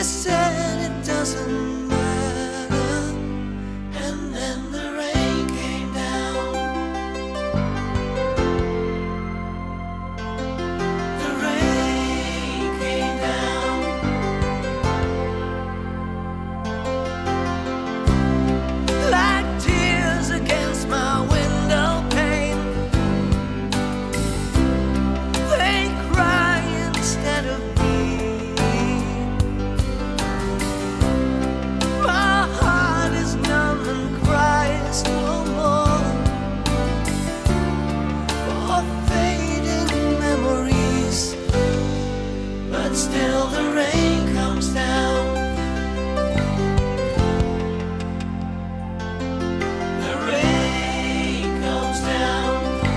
said it doesn't matter, and then the rain came down. The rain came down. Like tears against my window pane, they cry instead of me. My heart is numb and cries no more for fading memories, but still the rain comes down. The rain comes down.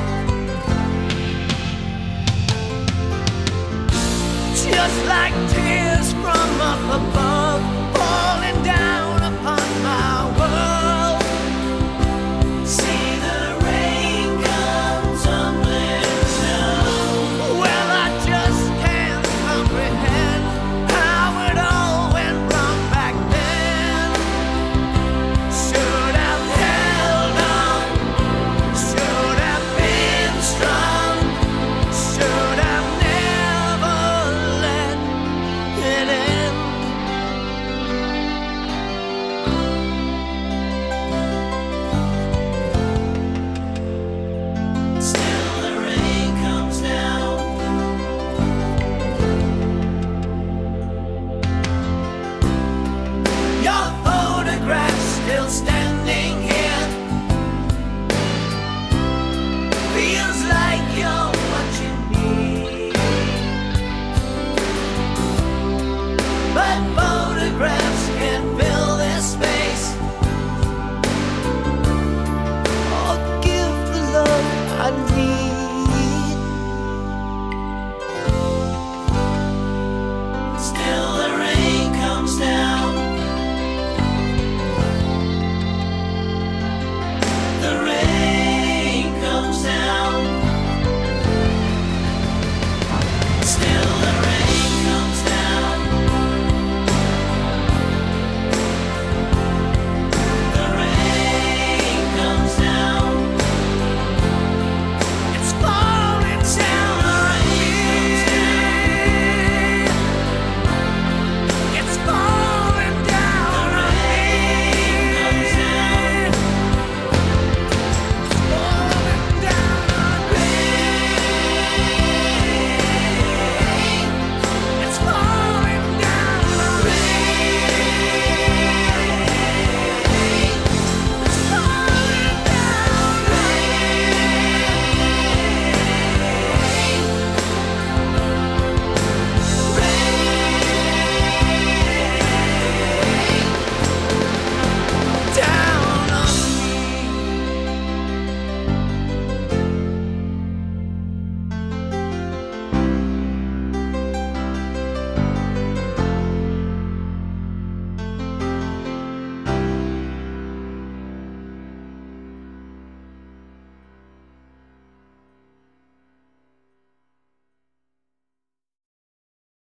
Just like tears from up above, falling down upon my world. See the rain come tumbling down. Well, I just can't comprehend how it all went wrong back then. Should have held on, should have been strong, should have never let it end. Still the rain comes down. Your photograph's still standing here. Feels like you're watching me, but photographs